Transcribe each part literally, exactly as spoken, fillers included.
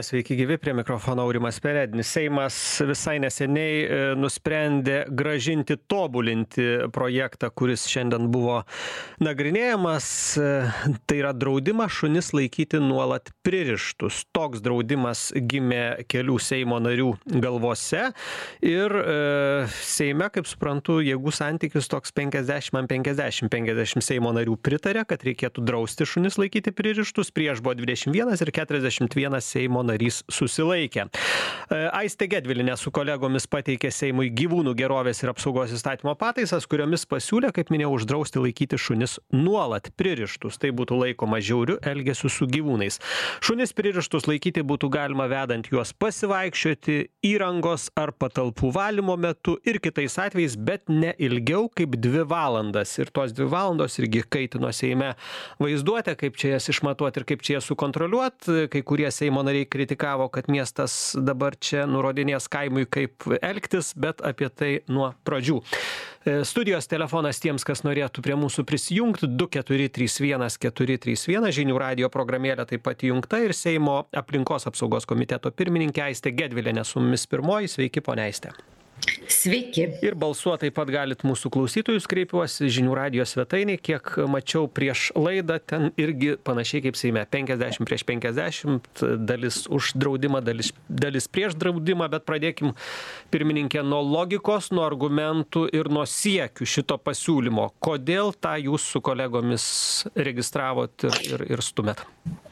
Sveiki gyvi, prie mikrofono Aurimas Perednis. Seimas visai neseniai e, nusprendė gražinti, tobulinti projektą, kuris šiandien buvo nagrinėjamas. E, tai yra draudimas šunis laikyti nuolat pririštus. Toks draudimas gimė kelių Seimo narių galvose ir e, Seime, kaip suprantu, jėgų santykis toks penkiasdešimt ant penkiasdešimt. penkiasdešimt Seimo narių pritarė, kad reikėtų drausti šunis laikyti pririštus. Prieš buvo dvidešimt vienas ir keturiasdešimt vienas Seimo narys susilaikė. Aistė Gedvilienė su kolegomis pateikė Seimui gyvūnų gerovės ir apsaugos įstatymo pataisas, kuriomis pasiūlė, kaip minėjau, uždrausti laikyti šunis nuolat pririštus. Tai būtų laikoma žiauriu elgesiu su gyvūnais. Šunis pririštus laikyti būtų galima vedant juos pasivaikščioti įrangos ar patalpų valymo metu ir kitais atvejais, bet ne ilgiau kaip dvi valandas. Ir tos dvi valandos irgi kaitino Seime vaizduotę, kaip čia jas išmatuoti ir kaip čia jas sukontroliuoti. Kai kurie Seimo nariai kritikavo, kad miestas dabar čia nurodinės kaimui, kaip elgtis, bet apie tai nuo pradžių. Studijos telefonas tiems, kas norėtų prie mūsų prisijungti, du keturi trys vienas keturi trys vienas, žinių radijo programėlė taip pat įjungta ir Seimo aplinkos apsaugos komiteto pirmininkė Aistė Gedvilienė su mumis pirmoji. Sveiki, ponia Aistė. Sveiki. Ir balsuoti taip pat galit mūsų klausytojus, kreipiuosi žinių radijo svetainė, kiek mačiau prieš laidą, ten irgi panašiai kaip Seime, penkiasdešimt prieš penkiasdešimt, dalis už draudimą, dalis, dalis prieš draudimą, bet pradėkim, pirmininkė, nuo logikos, nuo argumentų ir nuo siekių šito pasiūlymo. Kodėl tą jūs su kolegomis registravot ir, ir, ir stumėt?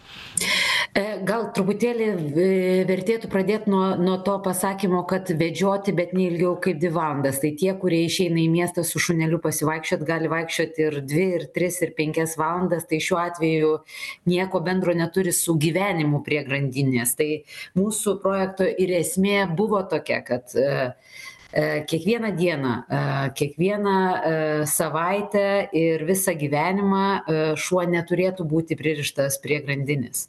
Gal truputėlį vertėtų pradėti nuo, nuo to pasakymo, kad vedžioti, bet ne ilgiau kaip dvi valandas. Tai tie, kurie išeina į miestą su šuneliu pasivaikščiot, gali vaikščioti ir dvi, ir tris, ir penkias valandas. Tai šiuo atveju nieko bendro neturi su gyvenimu prie grandinės. Tai mūsų projekto ir esmė buvo tokia, kad kiekvieną dieną, kiekvieną savaitę ir visą gyvenimą šuo neturėtų būti pririštas prie grandinės.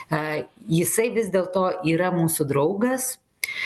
Jisai vis dėlto yra mūsų draugas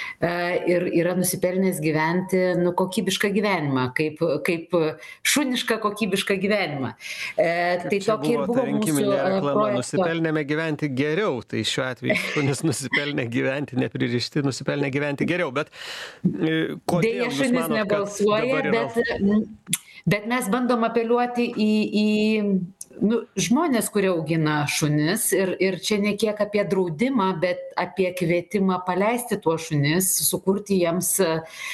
ir yra nusipelnęs gyventi nu, kokybišką gyvenimą, kaip, kaip šunišką kokybišką gyvenimą. E, tai tokia ir buvo mūsų projekto. Nusipelnėme gyventi geriau, tai šiuo atveju šunis nusipelnė gyventi, nepririšti, nusipelnė gyventi geriau, bet kodėl Dėja, jūs šunis manot, nebalsuoja, yra... bet, bet mes bandom apeliuoti į, į nu, žmonės, kurie augina šunis ir, ir čia ne kiek apie draudimą, bet apie kvietimą paleisti tuos šunis, sukurti jiems e,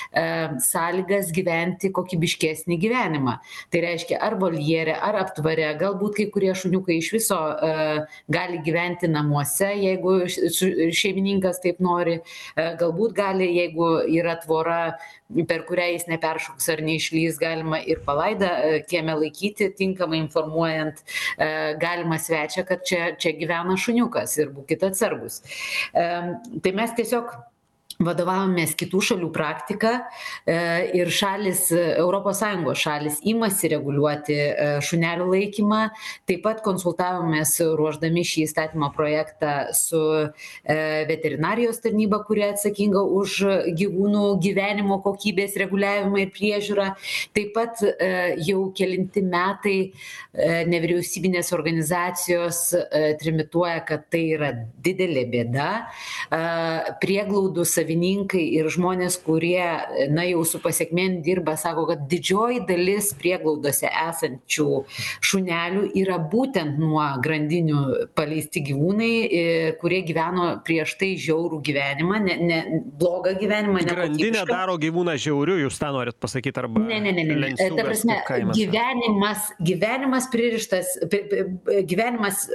sąlygas gyventi kokybiškesnį gyvenimą. Tai reiškia ar voljere, ar aptvare, galbūt kai kurie šuniukai iš viso e, gali gyventi namuose, jeigu šeimininkas taip nori, e, galbūt gali, jeigu yra tvora, per kurią jis neperšoks ar neišlys, galima ir palaidą kieme laikyti, tinkamai informuojant e, galima svečią, kad čia, čia gyvena šuniukas ir būkite atsargus. E, tai mes tiesiog vadovavomės kitų šalių praktiką e, ir šalis, Europos Sąjungos šalis imasi reguliuoti e, šunelių laikymą. Taip pat konsultavomės ruošdami šį įstatymo projektą su e, veterinarijos tarnyba, kuri atsakinga už gyvūnų gyvenimo kokybės reguliavimą ir priežiūrą. Taip pat e, jau kelinti metai e, nevyriausybinės organizacijos e, trimituoja, kad tai yra didelė bėda. E, prieglaudų savininkai ir žmonės, kurie, na, jau su pasiekmėm dirba, sako, kad didžioji dalis prieglaudose esančių šunelių yra būtent nuo grandinių paleisti gyvūnai, kurie gyveno prieš tai žiaurų gyvenimą, ne, ne blogą gyvenimą. Grandinė daro gyvūną žiauriu, jūs tą norit pasakyti, arba... Ne, ne, ne, ne. Ta prasme, gyvenimas, gyvenimas pririštas, gyvenimas...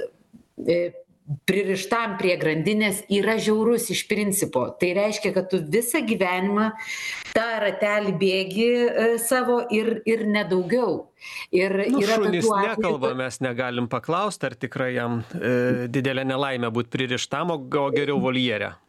pririštam prie grandinės yra žiaurus iš principo. Tai reiškia, kad tu visą gyvenimą tą ratelį bėgi e, savo ir, ir nedaugiau. Ir nu, yra šunis tokių atvejų, nekalba, mes negalim paklausti, ar tikrai jam e, didelė nelaimė būti pririštam, o geriau voljere.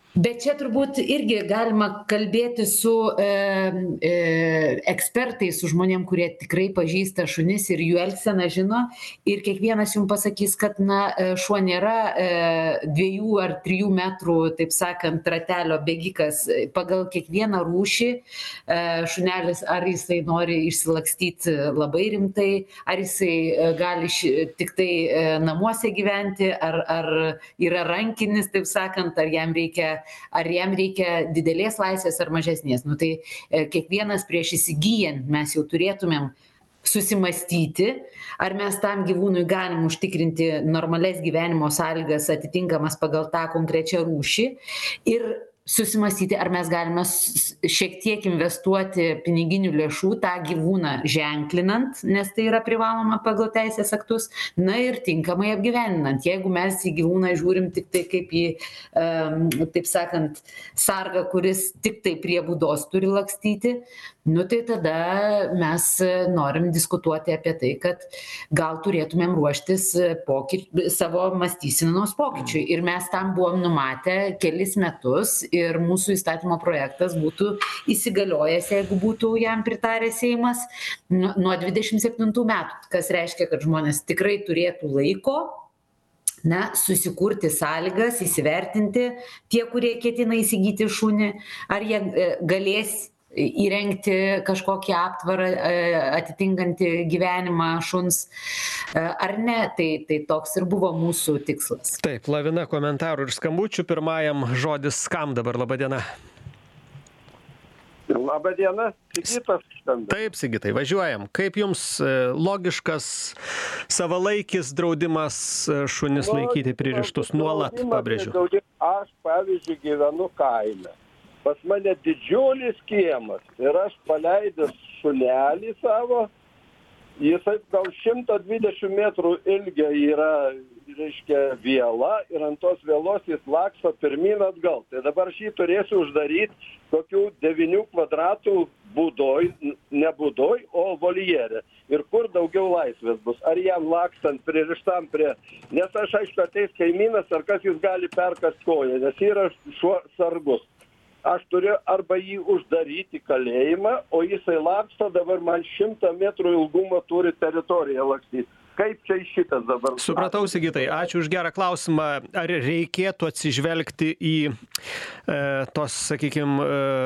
Bet čia turbūt irgi galima kalbėti su e, e, ekspertais, su žmonėm, kurie tikrai pažįsta šunis ir jų elgseną žino. Ir kiekvienas jums pasakys, kad na, šuo nėra e, dviejų ar trijų metrų, taip sakant, ratelio bėgikas. Pagal kiekvieną rūšį e, šunelis, ar jisai nori išsilakstyti labai rimtai, ar jisai gali ši, tik tai e, namuose gyventi, ar, ar yra rankinis, taip sakant, ar jam reikia ar jam reikia didelės laisvės ar mažesnės. Nu, tai e, kiekvienas prieš įsigyjant mes jau turėtumėm susimastyti, ar mes tam gyvūnui galim užtikrinti normales gyvenimo sąlygas atitinkamas pagal tą konkrečią rūšį ir susimastyti, ar mes galime šiek tiek investuoti piniginių lėšų tą gyvūną ženklinant, nes tai yra privaloma pagal teisės aktus, na ir tinkamai apgyveninant. Jeigu mes į gyvūną žiūrim tik tai kaip į, um, taip sakant, sargą, kuris tik tai prie būdos turi lakstyti, nu tai tada mes norim diskutuoti apie tai, kad gal turėtumėm ruoštis poky... savo mąstysenos pokyčiui. Ir mes tam buvom numatę kelis metus ir mūsų įstatymo projektas būtų įsigaliojęs, jeigu būtų jam pritaręs Seimas, nuo dvidešimt septintų metų, kas reiškia, kad žmonės tikrai turėtų laiko na, susikurti sąlygas, įsivertinti tie, kurie ketina įsigyti šunį, ar jie galės įrengti kažkokį aptvarą atitinkantį gyvenimą šuns ar ne, tai, tai toks ir buvo mūsų tikslas. Taip, lavina komentarų ir skambučių. Pirmajam žodis skam dabar. Labą dieną. Labą dieną, Sigitas. Taip, Sigitai, važiuojam. Kaip jums logiškas savalaikis draudimas šunis laikyti pririštus nuolat, pabrėžiu? Aš, pavyzdžiui, gyvenu kaime. Pas mane didžiulis kiemas ir aš paleidęs šunelį savo, jisai gal šimto dvidešimt metrų ilgio yra, reiškia, viela ir ant tos vielos jis laksto pirmyn atgal. Tai dabar šį turėsiu uždaryti kokių devynių kvadratų būdoj, ne būdoj, o voljere. Ir kur daugiau laisvės bus? Ar jam lakstant pririštam prie... Nes aš, aišku, ateis kaimynas, ar kas jis gali perkast koją, nes yra šuo sargus. Aš turiu arba jį uždaryti kalėjimą, o jisai laksto dabar man šimtą metrų ilgumo turi teritoriją lakstyti. Kaip čia šitas dabar? Supratau, Sigitai, ačiū už gerą klausimą. Ar reikėtų atsižvelgti į e, tos, sakykime,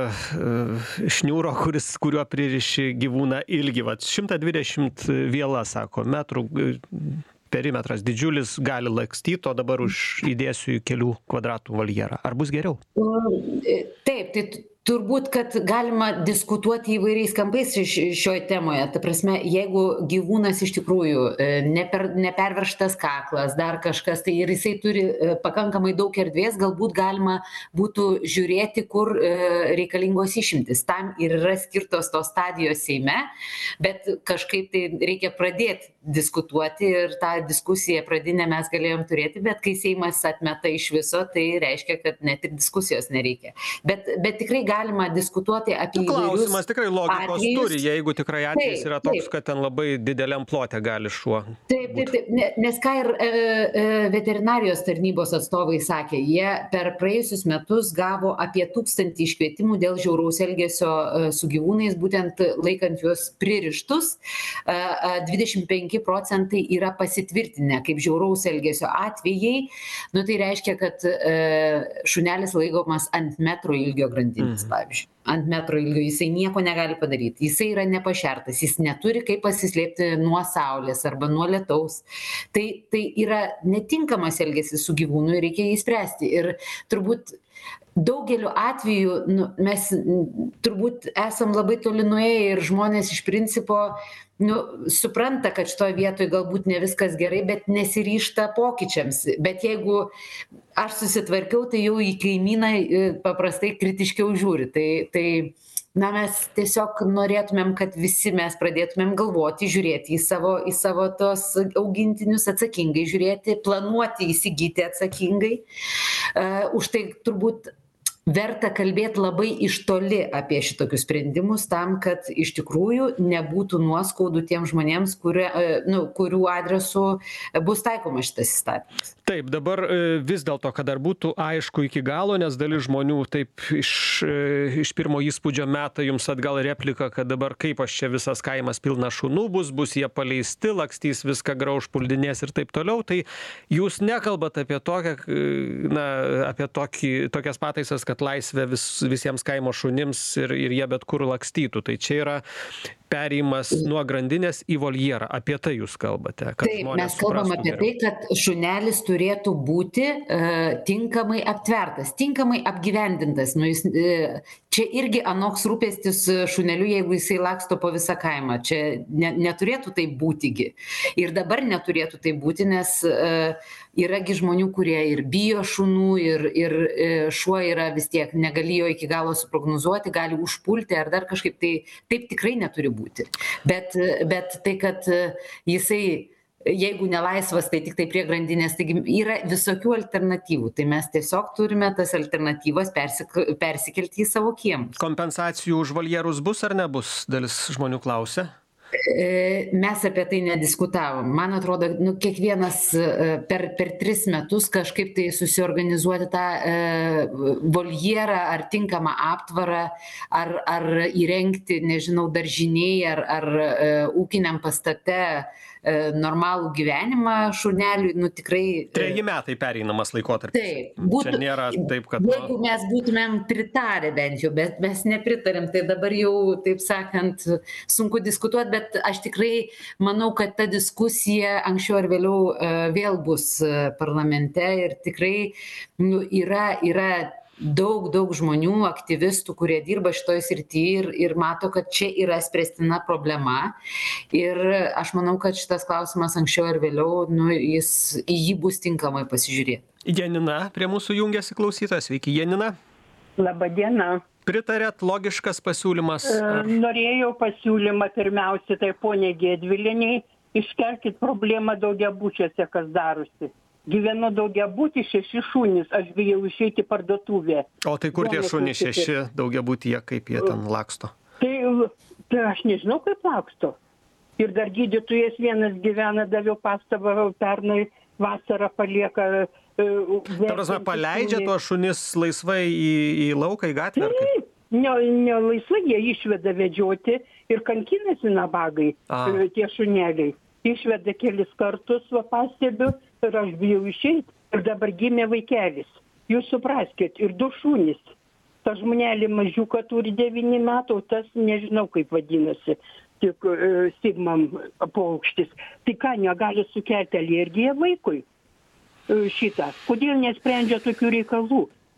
e, šniūro, kuris, kuriuo pririši gyvūną ilgį? Vat šimtas dvidešimt viela, sako, metrų perimetras didžiulis, gali lakstyti, o dabar už įdėsiu į kelių kvadratų voljerą. Ar bus geriau? Taip, tai turbūt, kad galima diskutuoti įvairiais kampais šioje temoje. Ta prasme, jeigu gyvūnas iš tikrųjų neper, neperverštas kaklas, dar kažkas, tai ir jisai turi pakankamai daug erdvės, galbūt galima būtų žiūrėti, kur reikalingos išimtis. Tam ir yra skirtos tos stadijos Seime, bet kažkaip tai reikia pradėti diskutuoti ir tą diskusiją pradinę mes galėjom turėti, bet kai Seimas atmeta iš viso, tai reiškia, kad net ir diskusijos nereikia. Bet, bet tikrai galima diskutuoti apie įvairius klausimas tikrai logikos atvejus. Turi, jeigu tikrai atvejis Taip, yra toks, taip. kad ten labai dideliam plote gali šuo. Taip, taip, taip, ne- nes ką ir e, e, veterinarijos tarnybos atstovai sakė, jie per praėjusius metus gavo apie tūkstantį iškvietimų dėl žiauraus elgesio e, su gyvūnais, būtent laikant juos pririštus. E, e, dvidešimt penki procentai yra pasitvirtinę kaip žiauraus elgesio atvejai. Nu, tai reiškia, kad e, šunelis laikomas ant metro ilgio grandinės, pavyzdžiui. Ant metro ilgio jisai nieko negali padaryti. Jisai yra nepašertas, jis neturi kaip pasislėpti nuo saulės arba nuo lietaus. Tai, tai yra netinkamas elgesys su gyvūnu ir reikia jį spręsti. Ir turbūt daugeliu atveju nu, mes n, turbūt esam labai toli nuėję ir žmonės iš principo nu, supranta, kad šitoje vietoje galbūt ne viskas gerai, bet nesiryžta pokyčiams. Bet jeigu aš susitvarkiau, tai jau į kaimyną e, paprastai kritiškiau žiūri. Tai, tai na, mes tiesiog norėtumėm, kad visi mes pradėtumėm galvoti, žiūrėti į savo, į savo tos augintinius atsakingai, žiūrėti, planuoti, įsigyti atsakingai. Uh, už tai turbūt verta kalbėt labai iš toli apie šitokius sprendimus tam, kad iš tikrųjų nebūtų nuoskaudų tiem žmonėms, kurie, nu, kurių adresu bus taikomas šitas įstatymas. Taip, dabar vis dėlto, kad dar būtų aišku iki galo, nes dalis žmonių taip iš, iš pirmo įspūdžio meta jums atgal repliką, kad dabar kaip aš čia visas kaimas pilna šunų bus, bus jie paleisti, lakstys viską grauž, puldinės ir taip toliau. Tai jūs nekalbat apie tokią, na, apie tokį, tokias pataisas, kad laisvė vis, visiems kaimo šunims ir, ir jie bet kur lakstytų. Tai čia yra perėjimas nuo grandinės į voljerą. Apie tai jūs kalbate. Taip, mes kalbam apie geriau. Tai, kad šunelis turėtų būti uh, tinkamai aptvertas, tinkamai apgyvendintas. Nu, jis, uh, čia irgi anoks rūpestis šuneliu, jeigu jisai laksto po visą kaimą. Čia ne, neturėtų tai būtigi. Ir dabar neturėtų tai būti, nes uh, yragi žmonių, kurie ir bijo šunų, ir, ir šuo yra vis tiek negali jo iki galo suprognozuoti, gali užpulti ar dar kažkaip, tai taip tikrai neturi būti. Bet, bet tai, kad jisai, jeigu nelaisvas, tai tik tai prie grandinės, taigi yra visokių alternatyvų. Tai mes tiesiog turime tas alternatyvas persik, persikelti į savo kiemus. Kompensacijų už voljerus bus ar nebus, dalis žmonių klausia? Mes apie tai nediskutavom. Man atrodo, nu, kiekvienas per, per tris metus kažkaip tai susiorganizuoti tą e, voljerą ar tinkamą aptvarą, ar, ar įrengti, nežinau, daržiniai, ar, ar e, ūkiniam pastate e, normalų gyvenimą šuneliui, nu tikrai... Treji metai pereinamas laikotarpis. Taip. Būtų, čia nėra taip, kad... Jeigu mes būtumėm pritarę bent jau, bet mes nepritarėm, tai dabar jau, taip sakant, sunku diskutuoti, bet aš tikrai manau, kad ta diskusija anksčiau ar vėliau uh, vėl bus uh, parlamente ir tikrai nu, yra, yra daug, daug žmonių, aktyvistų, kurie dirba šitoj srityje ir, ir mato, kad čia yra spręstina problema. Ir aš manau, kad šitas klausimas anksčiau ar vėliau, nu, jis, į jį bus tinkamai pasižiūrėti. Janina prie mūsų jungiasi klausytojas. Sveiki, Janina. Labą dieną. Pritarėt, logiškas pasiūlymas? Ar... Norėjau pasiūlymą pirmiausia, tai ponė Gedviliniai, iškelkit problemą daugiabučiuose, kas darosi. Gyvenu daugiabutį, šeši šunys, aš bijau išeiti parduotuvę. O tai kur tie šunys šeši daugiabutyje, kaip jie ten laksto? Tai, tai aš nežinau, kaip laksto. Ir dar gydytojas vienas gyvena, daviau pastabą, pernai vasarą palieka... Ta prasme, paleidžia tuos šunis laisvai į, į lauką, į gatvę? Taip, ne, ne laisvai jie išveda vedžioti ir kankinasi nabagai, A. tie šuneliai. Išveda kelis kartus, va pastebiu, ir aš bijau išeiti. Ir dabar gimė vaikelis. Jūs supraskit, ir du šunys. Ta žmonelė mažiuka turi devyni metų, tas nežinau kaip vadinasi, tik e, Sigmam paukštis. Tai ką, negali sukelti alergiją vaikui? Šitą. Kodėl nesprendžia tokių reikalų?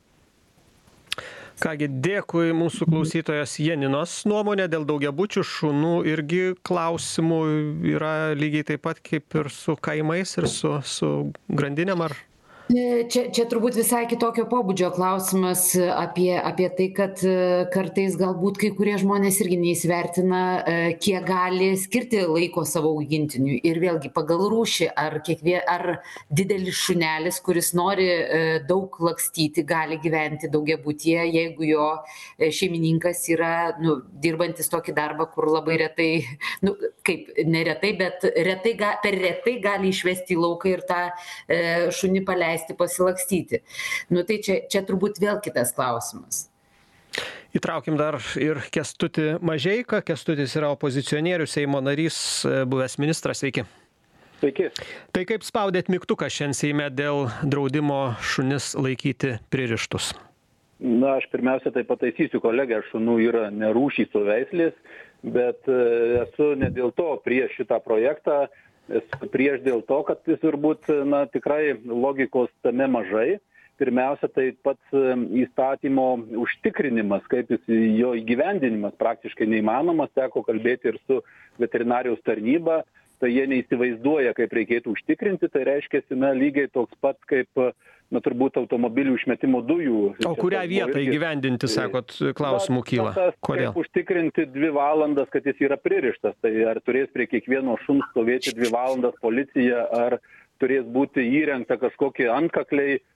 Kągi, dėkui mūsų klausytojos Janinos nuomonė dėl daugiabučių šunų irgi klausimų yra lygiai taip pat kaip ir su kaimais ir su, su grandinėm ar... Čia, čia turbūt visai kitokio pobūdžio klausimas apie, apie tai, kad kartais galbūt kai kurie žmonės irgi neįsivertina, kiek gali skirti laiko savo augintiniui. Ir vėlgi pagal rūšį, ar, kiekvie, ar didelis šunelis, kuris nori daug lakstyti, gali gyventi daugiabutyje, jeigu jo šeimininkas yra nu, dirbantis tokį darbą, kur labai retai, nu, kaip neretai, bet retai, per retai gali išvesti į lauką ir tą e, šunį paleisti. Pasilakstyti. Nu tai čia, čia turbūt vėl kitas klausimas. Įtraukim dar ir Kęstutį Mažeiką. Kęstutis yra opozicionierius, Seimo narys, buvęs ministras. Sveiki. Sveiki. Tai kaip spaudėt mygtuką šiandien Seime dėl draudimo šunis laikyti pririštus? Na, aš pirmiausia tai pataisysiu kolegę, šunų yra ne rūšys, o veislės, bet esu ne dėl to prieš šitą projektą, prieš dėl to, kad jis turbūt, na, tikrai logikos tame mažai. Pirmiausia, tai pats įstatymo užtikrinimas, kaip jis, jo įgyvendinimas praktiškai neįmanomas, teko kalbėti ir su veterinarijos tarnyba, tai jie neįsivaizduoja, kaip reikėtų užtikrinti, tai reiškia, na, lygiai toks pat kaip, na, turbūt automobilių išmetimo dujų. O kurią vietą įgyvendinti, sakot, klausimų kyla? Kodėl? Kaip užtikrinti dvi valandas, kad jis yra pririštas, tai ar turės prie kiekvieno šuns stovėti dvi valandas policija, ar turės būti įrengta kažkokie antkakliai,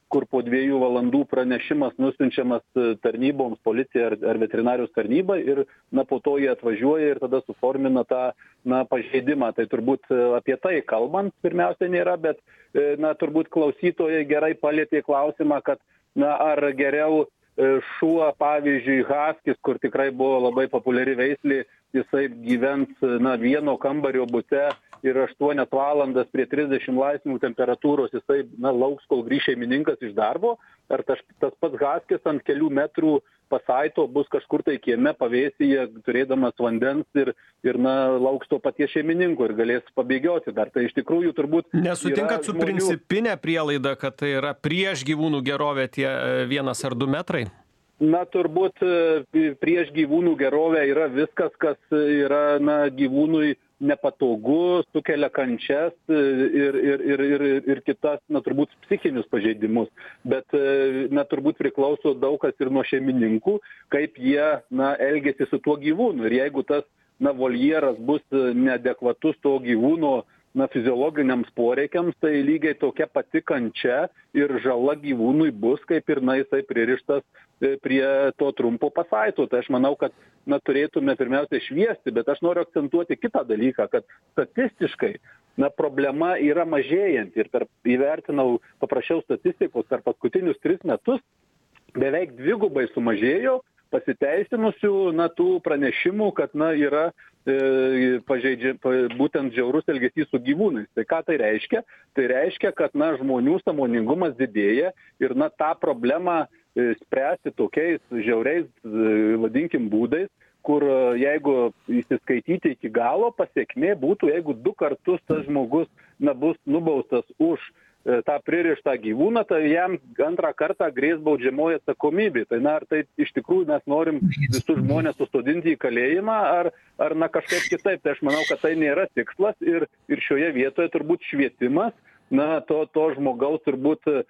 kur po dviejų valandų pranešimas nusiunčiamas tarnyboms, policija ar, ar veterinarijos tarnyba ir, na, po to jie atvažiuoja ir tada suformina tą, na, pažeidimą. Tai turbūt apie tai kalbant pirmiausia nėra, bet, na, turbūt klausytojai gerai palėtė klausimą, kad, na, ar geriau šuo, pavyzdžiui, haskis, kur tikrai buvo labai populiari veislė, jisai gyvens, na, vieno kambario bute ir aštuonias valandas prie trisdešimt laipsnių temperatūros jisai, na, lauks, kol grįš šeimininkas iš darbo, ar tas, tas pats haskis ant kelių metrų pasaito bus kažkur tai kieme pavėsyje, turėdamas vandens ir, ir na, lauks to paties šeimininko ir galės pabėgioti dar. Tai iš tikrųjų turbūt... Nesutinkat su žmonių... principinė prielaida, kad tai yra prieš gyvūnų gerovę tie vienas ar du metrai? Na, turbūt prieš gyvūnų gerovę yra viskas, kas yra, na, gyvūnui nepatogu, sukelia kančias ir, ir, ir, ir, ir kitas, na, turbūt psichinius pažeidimus. Bet, na, turbūt priklauso daug kas ir nuo šeimininkų, kaip jie, na, elgesi su tuo gyvūnu. Ir jeigu tas, na, voljeras bus neadekvatus to gyvūno, na, fiziologiniams poreikiams, tai lygiai tokia pati kančia ir žala gyvūnui bus, kaip ir, na, jisai pririštas prie to trumpo pasaito. Tai aš manau, kad, na, turėtume pirmiausia šviesti, bet aš noriu akcentuoti kitą dalyką, kad statistiškai, na, problema yra mažėjanti ir per, įvertinau, paprašiau statistikos, per paskutinius tris metus beveik dvigubai sumažėjo pasiteisinusių, na, tų pranešimų, kad, na, yra e, pažeidžia, pa, būtent žiaurus elgesys su gyvūnais. Tai ką tai reiškia? Tai reiškia, kad, na, žmonių sąmoningumas didėja ir, na, tą problemą e, spręsti tokiais žiauriais, e, vadinkim, būdais, kur e, jeigu įsiskaityti iki galo, pasiekmė būtų, jeigu du kartus tas žmogus, na, bus nubaustas už tą pririštą gyvūną, tai jam antrą kartą grės baudžiamoji atsakomybė. Tai, na, ar tai iš tikrųjų mes norim visus žmonės sustodinti į kalėjimą, ar, ar na, kažkaip kitaip. Tai aš manau, kad tai nėra tikslas ir, ir šioje vietoje turbūt švietimas, na, to, to žmogaus turbūt e,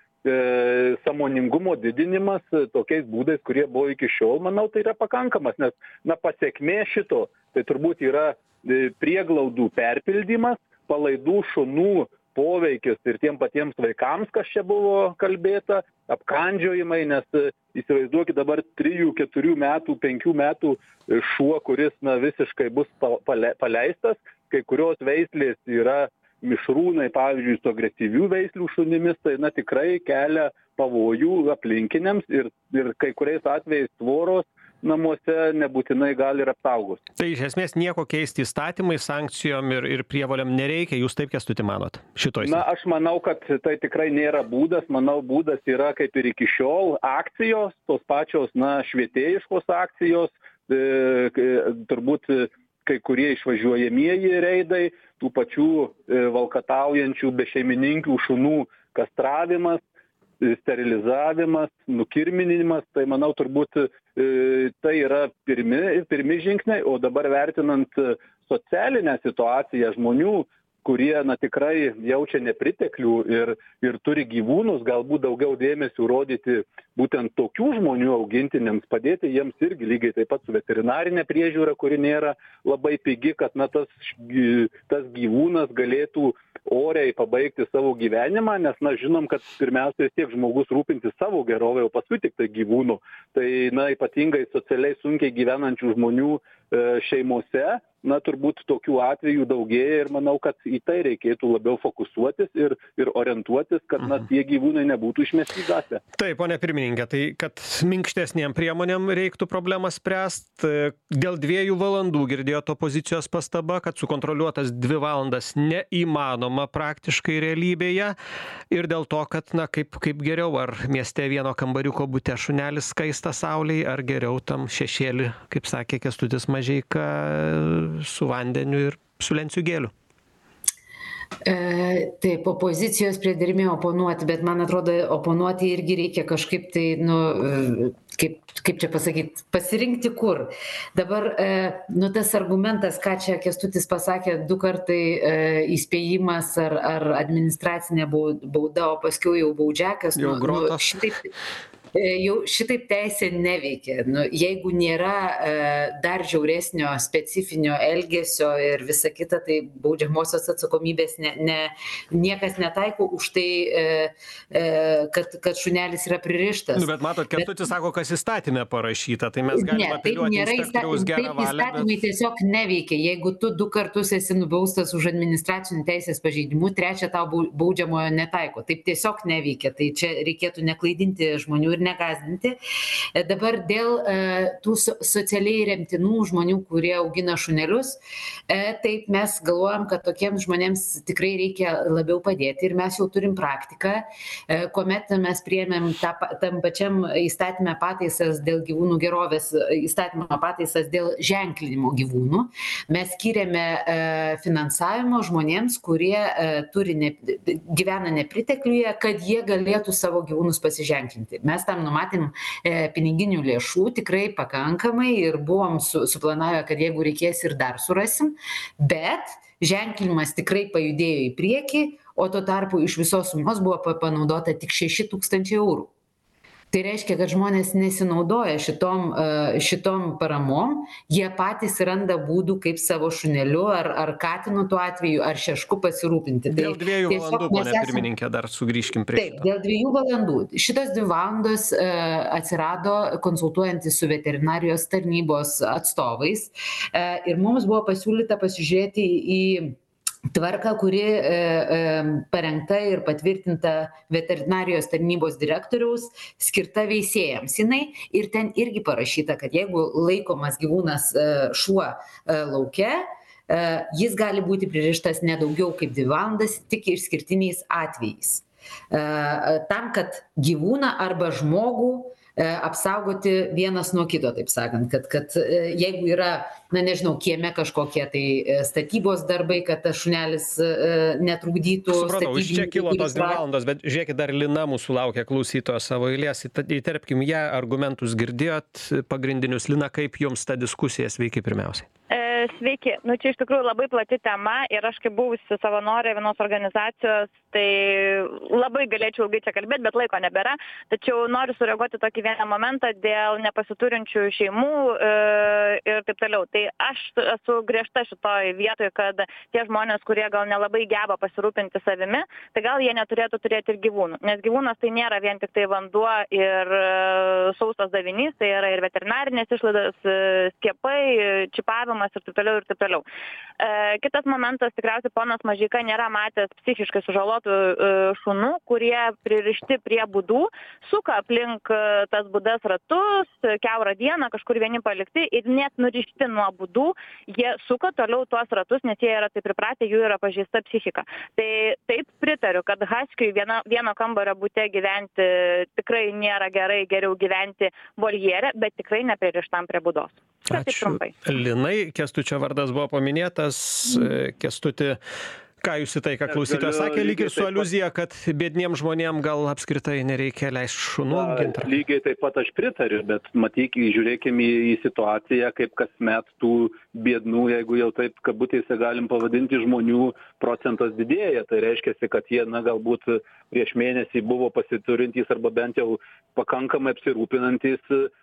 sąmoningumo didinimas tokiais būdais, kurie buvo iki šiol, manau, tai yra pakankamas, nes, na, pasiekmė šito, tai turbūt yra e, prieglaudų perpildymas, palaidų šunų poveikis ir tiem patiems vaikams, kas čia buvo kalbėta, apkandžiojimai, nes įsivaizduokit dabar trijų, keturių metų, penkių metų šuo, kuris, na, visiškai bus paleistas, kai kurios veislės yra mišrūnai, pavyzdžiui, su agresyvių veislių šunimis, tai, na, tikrai kelia pavojų aplinkiniams ir, ir kai kuriais atvejais tvoros namuose nebūtinai gali ir apsaugos. Tai iš esmės nieko keisti įstatymai, sankcijom ir, ir prievoliam nereikia, jūs taip, Kęstuti, manot? Šitoj Na, aš manau, kad tai tikrai nėra būdas, manau, būdas yra kaip ir iki šiol akcijos, tos pačios, na, švietėjiškos akcijos, e, turbūt kai kurie išvažiuojamieji reidai, tų pačių e, valkataujančių bešeimininkių šunų kastravimas, sterilizavimas, nukirminimas, tai manau turbūt e, tai yra pirmi, pirmi žingsniai, o dabar vertinant socialinę situaciją žmonių, kurie, na, tikrai jaučia nepriteklių ir, ir turi gyvūnus, galbūt daugiau dėmesio rodyti būtent tokių žmonių augintiniams, padėti jiems irgi lygiai taip pat su veterinarinė priežiūra, kuri nėra labai pigi, kad, na, tas, tas gyvūnas galėtų oriai pabaigti savo gyvenimą, nes, na, žinom, kad pirmiausia vis tiek žmogus rūpinti savo gerovę, o paskui tik tai gyvūnų. Tai, na, ypatingai socialiai sunkiai gyvenančių žmonių e, šeimose, na, turbūt tokių atvejų daugėja ir manau, kad į tai reikėtų labiau fokusuotis ir, ir orientuotis, kad, na, tie gyvūnai nebūtų išmesti į gatvę. Taip, ponia pirmininkė, tai kad minkštesniem priemonėm reiktų problemą spręsti. Dėl dviejų valandų girdėjot opozicijos pastaba, kad sukontroliuotas dvi valandas neįmanoma praktiškai realybėje ir dėl to, kad, na, kaip, kaip geriau, ar mieste vieno kambariuko bute šunelis skaista saulėj, ar geriau tam šešėlį, kaip sakė Kęstutis Mažeika, su vandeniu ir su lenciūgėliu. E, taip, opozicijos priedermė oponuoti, bet man atrodo, oponuoti irgi reikia kažkaip tai, nu, kaip, kaip čia pasakyti, pasirinkti kur. Dabar, e, nu, tas argumentas, ką čia Kęstutis pasakė, du kartai e, įspėjimas ar, ar administracinė bauda, o paskui jau baudžiakas. Jau nu, grotas. Nu, šitaip, Jau šitaip teisė neveikia. Nu, jeigu nėra e, dar žiauresnio specifinio elgesio ir visa kita, tai baudžiamosios atsakomybės ne, ne, niekas netaiko už tai, e, e, kad, kad šunelis yra pririštas. Nu, bet matot, Kęstutis bet... sako, kas įstatymė parašyta, tai mes galime apeliuoti inspektoriaus gerą valią. Įstatymai bet... tiesiog neveikia. Jeigu tu du kartus esi nubaustas už administracinių teisės pažeidimų, trečią tau baudžiamojo netaiko. Taip tiesiog neveikia. Tai čia reikėtų neklaidinti žmonių ir negazdinti. Dabar dėl e, tų so, socialiai remtinų žmonių, kurie augina šunelius, e, taip mes galvojam, kad tokiems žmonėms tikrai reikia labiau padėti ir mes jau turim praktiką, e, kuomet mes priėmėm tą, tam pačiam įstatymę pataisas dėl gyvūnų gerovės, įstatymą pataisas dėl ženklinimo gyvūnų. Mes skiriame e, finansavimo žmonėms, kurie e, turi ne, gyvena nepritekliuje, kad jie galėtų savo gyvūnus pasiženklinti. Mes tam numatėm e, piniginių lėšų tikrai pakankamai ir buvom su, suplanavę, kad jeigu reikės ir dar surasim, bet ženklinimas tikrai pajudėjo į priekį, o tuo tarpu iš visos sumos buvo panaudota tik šeši tūkstančiai eurų. Tai reiškia, kad žmonės nesinaudoja šitom, šitom paramom, jie patys randa būdų, kaip savo šuneliu ar, ar katinu tuo atveju, ar šešku pasirūpinti. Dėl dviejų valandų, ponė esam... pirmininkė, dar sugrįžkim prie Taip, šito. Dėl dviejų valandų. Šitos dvi valandos uh, atsirado konsultuojantis su veterinarijos tarnybos atstovais uh, ir mums buvo pasiūlyta pasižiūrėti į tvarką, kuri e, e, parengta ir patvirtinta veterinarijos tarnybos direktoriaus, skirta veisėjams. Jinai ir ten irgi parašyta, kad jeigu laikomas gyvūnas e, šuo e, lauke, e, jis gali būti pririštas ne daugiau kaip dvi valandas, tik išskirtiniais atvejais. E, tam, kad gyvūną arba žmogų apsaugoti vienas nuo kito, taip sakant, kad, kad jeigu yra, na nežinau, kieme kažkokie tai statybos darbai, kad tas šunelis netrukdytų. Supratau, iš čia kilo tos dvi valandos, bet žiūrėkit, dar Lina mūsų laukia klausytojo savo eilės, įterpkim ją, argumentus girdėjot pagrindinius. Lina, kaip jums ta diskusija sveiki pirmiausiai? Sveiki. Nu, čia iš tikrųjų labai plati tema ir aš kaip buvusi savanorė vienos organizacijos, tai labai galėčiau ilgai čia kalbėti, bet laiko nebėra. Tačiau noriu sureaguoti tokį vieną momentą dėl nepasiturinčių šeimų e, ir taip toliau. Tai aš esu griežta šitoj vietoje, kad tie žmonės, kurie gal nelabai geba pasirūpinti savimi, tai gal jie neturėtų turėti ir gyvūnų. Nes gyvūnas tai nėra vien tik tai vanduo ir sausas davinys, tai yra ir veterinarinės išlaidos, skiepai, čipavimas ir taip toliau ir taip toliau. E, kitas momentas, tikriausiai ponas Mažeika nėra matęs psichiškai sužalotų e, šunų, kurie pririšti prie būdų, suka aplink tas būdas ratus, kiaurą dieną kažkur vieni palikti ir net nurišti nuo būdų, jie suka toliau tuos ratus, nes jie yra taip pripratę, jų yra pažeista psichika. Tai taip pritariu, kad haskiui viena, vieno kambario bute gyventi tikrai nėra gerai, geriau gyventi voljere, bet tikrai nepririštam prie būdos. Ačiū. Linai, Kęstučio vardas buvo paminėtas. Kęstuti, ką jūs į tai, ką klausytojas sakė, lyg ir su aliuzija, kad biedniems žmonėms gal apskritai nereikia leisti šunų auginti? Lygiai taip pat aš pritariu, bet matyk, žiūrėkime į, į situaciją, kaip kasmet tų biednų, jeigu jau taip kabutėse galim pavadinti, žmonių procentas didėja. Tai reiškia, kad jie, na, galbūt prieš mėnesį buvo pasiturintys arba bent jau pakankamai apsirūpinantys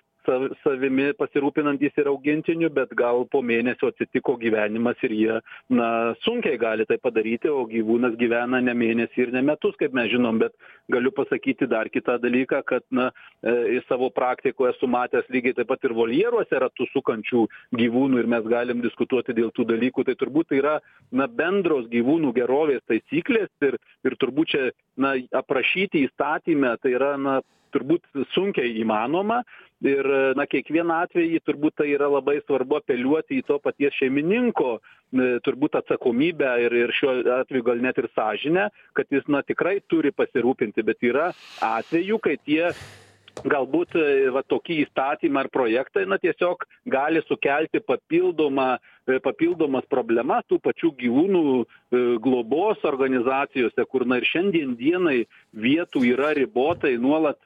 savimi pasirūpinantys ir augintiniu, bet gal po mėnesio atsitiko gyvenimas ir jie, na, sunkiai gali tai padaryti, o gyvūnas gyvena ne mėnesį ir ne metus, kaip mes žinom, bet galiu pasakyti dar kitą dalyką, kad, na, į savo praktikoje esu matęs lygiai taip pat ir voljeruose ratų sukančių gyvūnų ir mes galim diskutuoti dėl tų dalykų, tai turbūt tai yra, na, bendros gyvūnų gerovės taisyklės ir, ir turbūt čia, na, aprašyti įstatymę, tai yra, na, turbūt sunkiai įmanoma ir, na, kiekvieną atvejį turbūt tai yra labai svarbu apeliuoti į to paties šeimininko turbūt atsakomybę ir, ir šiuo atveju gal net ir sąžinę, kad jis, na, tikrai turi pasirūpinti, bet yra atvejų, kai tie galbūt va, tokie įstatymai ar projektai, na, tiesiog gali sukelti papildomą, papildomas problemas tų pačių gyvūnų globos organizacijose, kur, na, ir šiandien dienai vietų yra ribotai, nuolat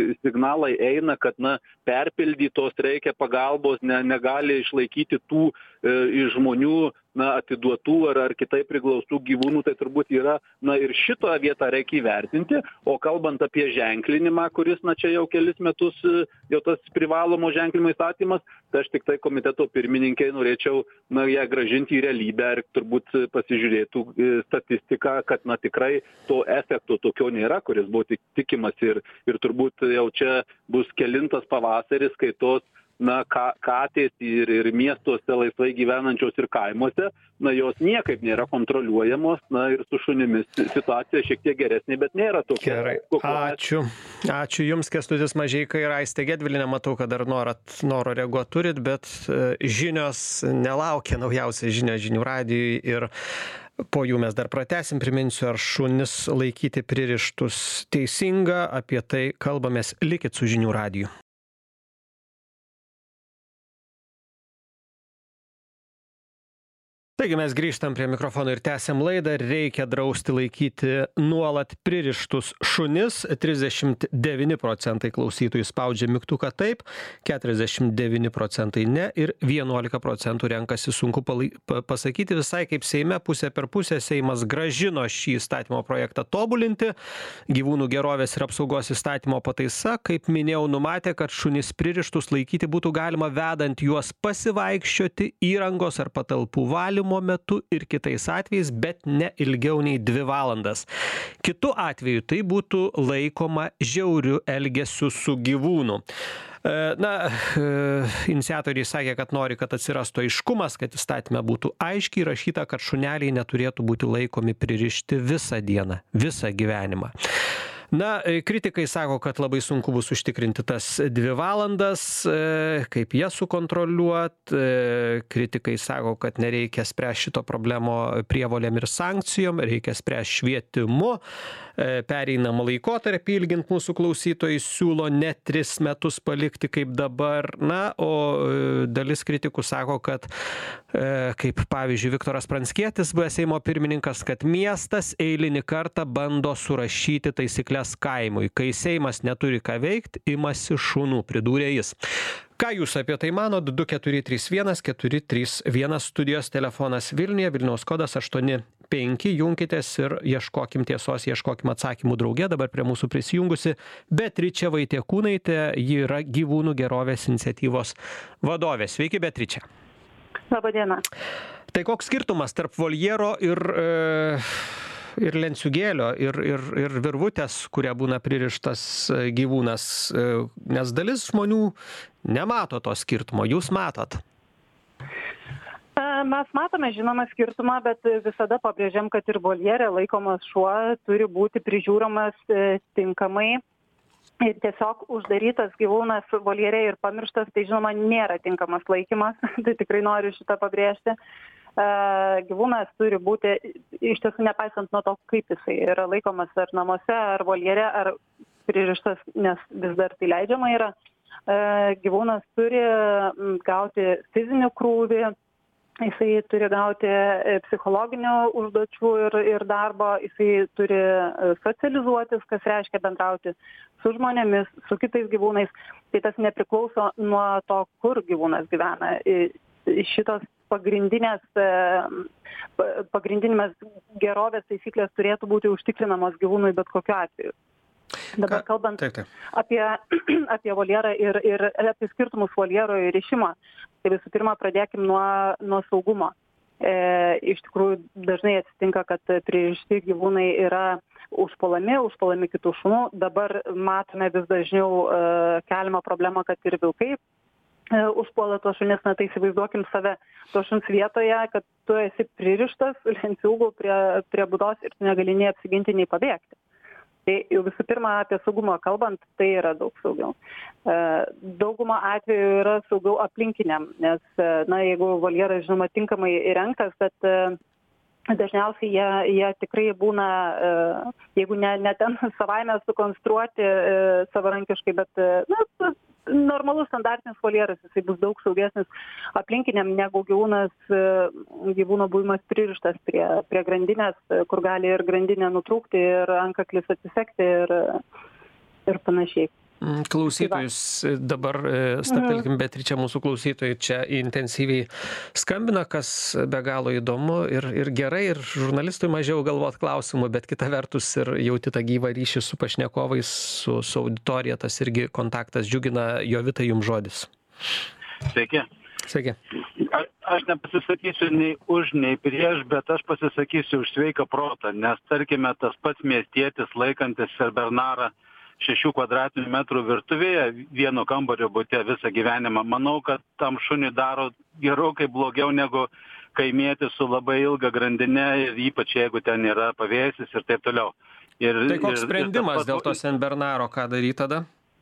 signalai eina, kad, na, perpildytos reikia pagalbos, ne, negali išlaikyti tų iš žmonių na, atiduotų ar, ar kitaip priglaustų gyvūnų, tai turbūt yra, na ir šitą vietą reikia įvertinti, o kalbant apie ženklinimą, kuris, na čia jau kelis metus jau tas privalomo ženklinimo įstatymas, tai aš tik tai komiteto pirmininkai norėčiau, na, ją grąžinti į realybę ir turbūt pasižiūrėtų statistiką, kad, na, tikrai to efekto tokio nėra, kuris buvo tik tikimas ir, ir turbūt jau čia bus kelintas pavasaris, kai tos na, ka, katės ir, ir miestuose laisvai gyvenančios ir kaimuose, na, jos niekaip nėra kontroliuojamos, na, ir su šunimis situacija šiek tiek geresnė, bet nėra tokia. Gerai, ačiū. Ačiū Jums, Kęstutis Mažeika ir Aistė Gedvilienė, matau, kad dar norat, noro reaguoti turit, bet žinios nelaukia, naujausia žinia žinių radijui ir po jų mes dar pratęsim, priminsiu, ar šunis laikyti pririštus teisinga, apie tai kalbamės, likit su žinių radiju. Taigi mes grįžtam prie mikrofono ir tęsiam laidą. Reikia drausti laikyti nuolat pririštus šunis. trisdešimt devyni procentai klausytojų spaudžia mygtuką taip, keturiasdešimt devyni procentai ne ir vienuolika procentų renkasi sunku palai, pasakyti. Visai kaip Seime pusė per pusę Seimas gražino šį įstatymo projektą tobulinti. Gyvūnų gerovės ir apsaugos įstatymo pataisa, kaip minėjau, numatė, kad šunis pririštus laikyti būtų galima vedant juos pasivaikščioti, įrangos ar patalpų valymo metu ir kitais atvejais, bet ne ilgiau nei dvi valandas. Kitu atveju tai būtų laikoma žiauriu elgesiu su gyvūnu. Na, iniciatoriai sakė, kad nori, kad atsirastų aiškumas, kad įstatyme būtų aiškiai rašyta, kad šuneliai neturėtų būti laikomi pririšti visą dieną, visą gyvenimą. Na, kritikai sako, kad labai sunku bus užtikrinti tas dvi valandas, kaip jas sukontroliuot. Kritikai sako, kad nereikia spręsti šito problemo prievolėm ir sankcijom, reikia spręsti švietimu. Pereinamą laikotarpį ilgint mūsų klausytojai siūlo ne tris metus palikti kaip dabar. Na, o dalis kritikų sako, kad kaip pavyzdžiui Viktoras Pranckietis, buvęs Seimo pirmininkas, kad miestas eilinį kartą bando surašyti taisyklės kaimui. Kai Seimas neturi ką veikti, imasi šunų, pridūrė jis. Ką jūs apie tai manot? Du keturi trys vienas keturi trys vienas studijos telefonas Vilniuje, Vilniaus kodas aštuoni penki, junkitės ir ieškokim tiesos, ieškokim atsakymų drauge. Dabar prie mūsų prisijungusi Beatričė Vaitiekūnaitė, ji yra gyvūnų gerovės iniciatyvos vadovė. Sveiki, Beatričė. Labą dieną. Tai koks skirtumas tarp voljero ir, e, ir lenciūgėlio, ir, ir, ir virvutės, kuria būna pririštas gyvūnas, nes dalis žmonių nemato to skirtumo, jūs matot? Mes matome, žinoma, skirtumą, bet visada pabrėžiam, kad ir voljere laikomas šuo turi būti prižiūromas tinkamai. Ir tiesiog uždarytas gyvūnas voljere ir pamirštas, tai žinoma, nėra tinkamas laikymas, tai tikrai noriu šitą pabrėžti. Gyvūnas turi būti, iš tiesų nepaisant nuo to, kaip jisai yra laikomas ar namuose, ar voljere, ar pririštas, nes vis dar tai leidžiama yra. Gyvūnas turi gauti fizinių krūvį, jisai turi gauti psichologinių užduočių ir, ir darbo, jisai turi socializuotis, kas reiškia bendrauti su žmonėmis, su kitais gyvūnais. Tai tas nepriklauso nuo to, kur gyvūnas gyvena. Šitos pagrindinės, pagrindinės gerovės taisyklės turėtų būti užtikrinamos gyvūnui bet kokiu atveju. Dabar kalbant taip, taip. apie, apie voljerą ir, ir apie skirtumus voljero ir rišimo, tai visų pirma pradėkim nuo, nuo saugumo. E, iš tikrųjų dažnai atsitinka, kad pririšti gyvūnai yra užpuolami, užpuolami kitų šunų. Dabar matome vis dažniau e, keliamą problemą, kad ir vilkai e, užpuola tuos šunis, na tai įsivaizduokim save to šuns vietoje, kad tu esi pririštas lenciūgų prie, prie būdos ir tu negali nei apsiginti, nei pabėgti. Tai jau visų pirma apie saugumą kalbant, tai yra daug saugiau. Dauguma atveju yra saugiau aplinkiniam, nes, na, jeigu voljeras, žinoma, tinkamai įrengtas, bet dažniausiai jie, jie tikrai būna, jeigu ne, ne ten savaime sukonstruoti savarankiškai, bet, na, normalus standartinis voljeras, jisai bus daug saugesnis aplinkiniam negu gyvūnas, gyvūno buvimas pririštas prie, prie grandinės, kur gali ir grandinė nutrūkti, ir antkaklis atsisekti ir, ir panašiai. Klausytojus dabar stabtelkim, Beatričė, mūsų klausytojai čia intensyviai skambina, kas be galo įdomu ir, ir gerai, ir žurnalistui mažiau galvot klausimų, bet kita vertus ir jauti tą gyvą ryšį su pašnekovais, su, su auditorija, tas irgi kontaktas džiugina. Jovita, jums žodis. Sveiki. Sveiki. A, aš nepasisakysiu nei už, nei prieš, bet aš pasisakysiu už sveiką protą, nes tarkime tas pats miestietis laikantis Senbernarą šešių kvadratinių metrų virtuvėje, vieno kambario bute visą gyvenimą. Manau, kad tam šuniui daro gerokai blogiau negu kaimietis su labai ilga grandinė ir ypač jeigu ten yra pavėsis ir taip toliau. Ir, tai koks ir, sprendimas ir tas, dėl to Senbernaro, ką daryti tada?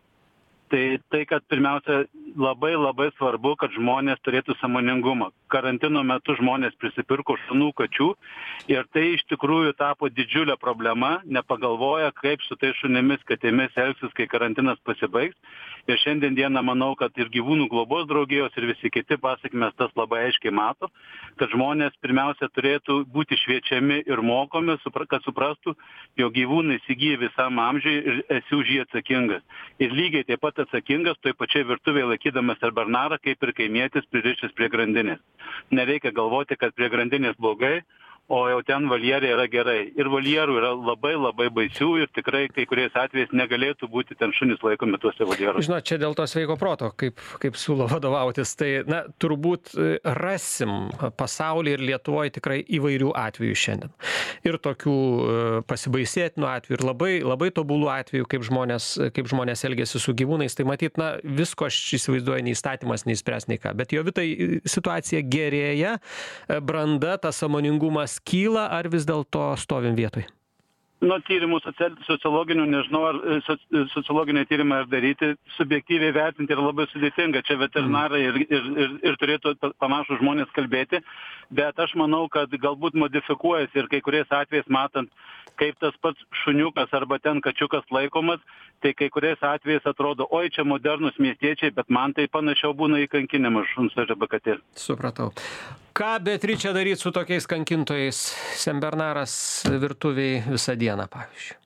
Tai tai, kad pirmiausia labai labai svarbu, kad žmonės turėtų sąmoningumą. Karantino metu žmonės prisipirko šunų, kačių ir tai iš tikrųjų tapo didžiulė problema, nepagalvoja, kaip su tais šunimis, katėmis elgsis, kai karantinas pasibaigs. Ir šiandien dieną manau, kad ir gyvūnų globos draugijos ir visi kiti pasekmes tas labai aiškiai mato, kad žmonės pirmiausia turėtų būti šviečiami ir mokomi, kad suprastų, jog gyvūnai įsigyja visam amžiui ir esi už jį atsakingas. Ir lygiai taip pat atsakingas toj pačiai virtuvėje laikydamas Senbernarą, kaip ir kaimietis pririšęs prie grandinės. Nereikia galvoti, kad prie grandinės blogai, o jau ten voljere yra gerai. Ir voljerų yra labai labai baisių ir tikrai kai kuriais atvejais negalėtų būti ten šunys laikomi tuose voljeruose. Žinot, čia dėl to sveiko proto, kaip, kaip siūlo vadovautis, tai na, turbūt rasim pasaulyje ir Lietuvoje tikrai įvairių atvejų šiandien. Ir tokių pasibaisėtinų atvejų, ir labai, labai tobulų atvejų, kaip žmonės, kaip žmonės elgėsi su gyvūnais. Tai matyt, na, visko aš įsivaizduoju, nei įstatymas, nei spręs, nei ką. Bet Jovitai, situacija gerėja, branda, tas sąmoningumas kyla, ar vis dėlto stovim vietoj? Nuo tyrimų sociologinių, nežinau, ar sociologiniai tyrimai ar daryti, subjektyviai vertinti yra labai sudėtinga. Čia veterinarai ir, ir, ir, ir turėtų panašų žmonės kalbėti, bet aš manau, kad galbūt modifikuojasi ir kai kuriais atvejais matant, kaip tas pats šuniukas arba ten kačiukas laikomas, tai kai kuriais atvejais atrodo, oi, čia modernus miestiečiai, bet man tai panašiau būna į kankinimą šuns arba katės. Supratau. Ką Beatričė daryti su tokiais kankintojais? Senbernaras virtuviai visą dieną, pavyzdžiui.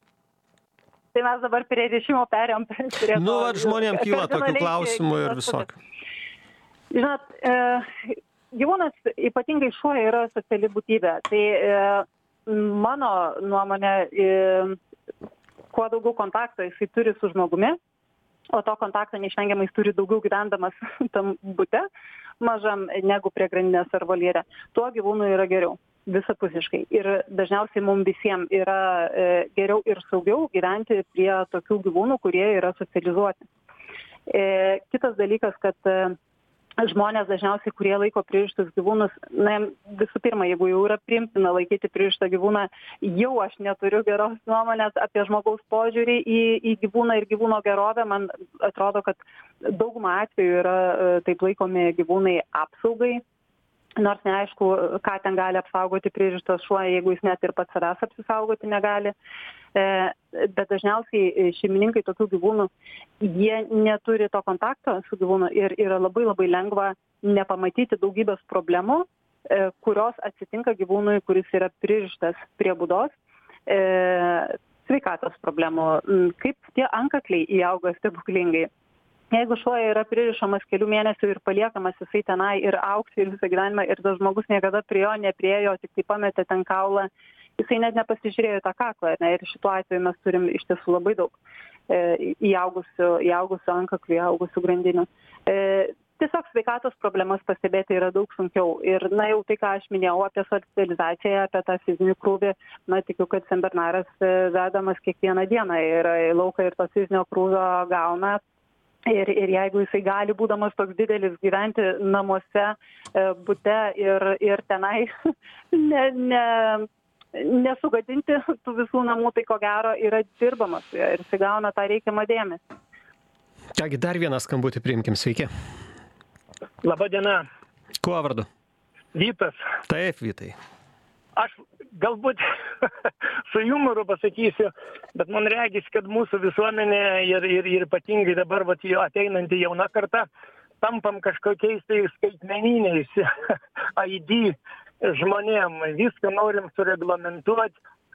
Tai mes dabar prie ryšimo perėjom. Prie nu, ar žmonėm kyla tokių klausimų ir visokių? Žinot, e, gyvūnas, ypatingai šuo, yra sociali būtybė. Tai e, mano nuomonė, e, kuo daugiau kontakto jisai turi su žmogumi, o to kontakto neišvengiamai jis turi daugiau gyvendamas tam bute mažam negu prie grandinės ar voljere, tuo gyvūnui yra geriau, visapusiškai. Ir dažniausiai mums visiems yra e, geriau ir saugiau gyventi prie tokių gyvūnų, kurie yra socializuoti. E, kitas dalykas, kad e, žmonės dažniausiai, kurie laiko pririštus gyvūnus, na, visų pirma, jeigu jau yra priimtina laikyti pririštą gyvūną, jau aš neturiu geros nuomonės apie žmogaus požiūrį į, į gyvūną ir gyvūno gerovę. Man atrodo, kad dauguma atvejų yra taip laikomi gyvūnai apsaugai, nors neaišku, ką ten gali apsaugoti pririštas šuo, jeigu jis net ir pats savęs apsisaugoti negali. Bet dažniausiai šeimininkai tokių gyvūnų, jie neturi to kontakto su gyvūnu ir yra labai labai lengva nepamatyti daugybės problemų, kurios atsitinka gyvūnui, kuris yra pririštas prie būdos, sveikatos problemų, kaip tie antkakliai įauga stebuklingai. Jeigu šuo yra pririšamas kelių mėnesių ir paliekamas jisai tenai ir augti ir visą gyvenimą ir tas žmogus niekada prie jo nepriejo, tik tai pametė ten kaulą, jisai net nepasižiūrėjo tą kaklą. Ne? Ir šituo atveju mes turim iš tiesų labai daug e, įaugusių, įaugusių antkaklių, įaugusių grandinių. E, tiesiog sveikatos problemas pastebėti yra daug sunkiau. Ir na jau tai, ką aš minėjau apie socializaciją, apie tą fizinį krūvį, na tikiu, kad Senbernaras vedamas kiekvieną dieną ir į lauką ir to fizinio krūvio gauna. Ir, ir jeigu jisai gali, būdamas toks didelis, gyventi namuose, bute ir, ir tenai ne, ne, nesugadinti tų visų namų, tai ko gero yra dirbamas su juo ir jisai gauna tą reikiamą dėmesį. Kągi, dar vieną skambutį priimkim, sveiki. Labą dieną. Kuo vardu? Vytas. Taip, Vytai. Aš galbūt su jumoru pasakysiu, bet man regis, kad mūsų visuomenė ir, ir, ir ypatingai dabar vat, ateinanti jauna karta tampam kažkokiais tai skaitmeniniais I D žmonėm. Viską norim sureglamentuoti,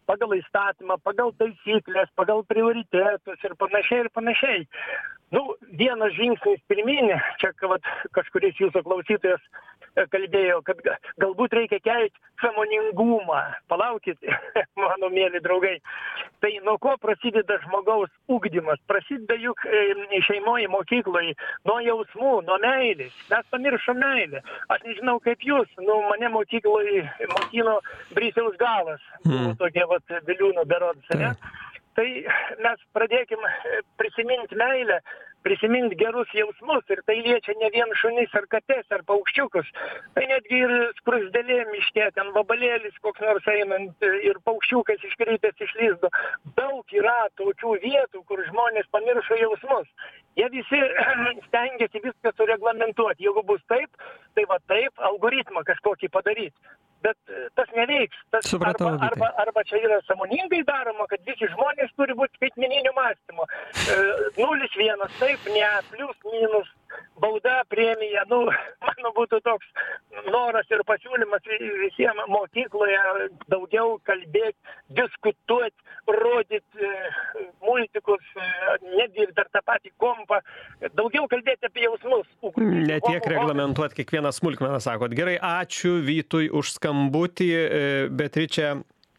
pagal įstatymą, pagal taisyklės, pagal prioritetus ir panašiai ir panašiai. Nu, vienas žingsnis pirminį, čia vat, kažkuris jūsų klausytojas kalbėjo, kad galbūt reikia kelti sąmoningumą. Palaukit, mano mėly draugai. Tai nuo ko prasideda žmogaus ugdymas? Prasideda juk e, šeimoje, mokykloje, nuo jausmų, nuo meilės. Mes pamiršom meilę. Aš nežinau kaip jūs, nu, mane mokykloje mokino Brisiaus galas. Mm. Tokie vat Biliūno berods, ne? Tai mes pradėkim prisiminti meilę, prisiminti gerus jausmus ir tai liečia ne vien šunis ar kates ar paukščiukus. Tai netgi ir skrusdelė miške, ten vabalėlis koks nors einant ir paukščiukas iškritęs iš lizdo. Daug yra tokių vietų, kur žmonės pamiršo jausmus. Jie visi stengiasi viską sureglamentuoti. Jeigu bus taip, tai va taip, algoritmą kažkokį padaryti. Bet tas neveiks. Tas Supratau, arba, arba, arba čia yra sąmoningai daroma, kad visi žmonės turi būti skaitmeninio mąstymo. E, nulis vienas, taip, ne, plius, minus, bauda, premija. Nu, mano būtų toks noras ir pasiūlymas visiems mokykloje daugiau kalbėti, diskutuoti, rodyti multikus, netgi ir dar tą patį kompą, daugiau kalbėti apie jausmus. Ne tiek reglamentuoti kiekvieną smulkmeną, sakot. Gerai, ačiū Vytui už skambutį. Beatričė,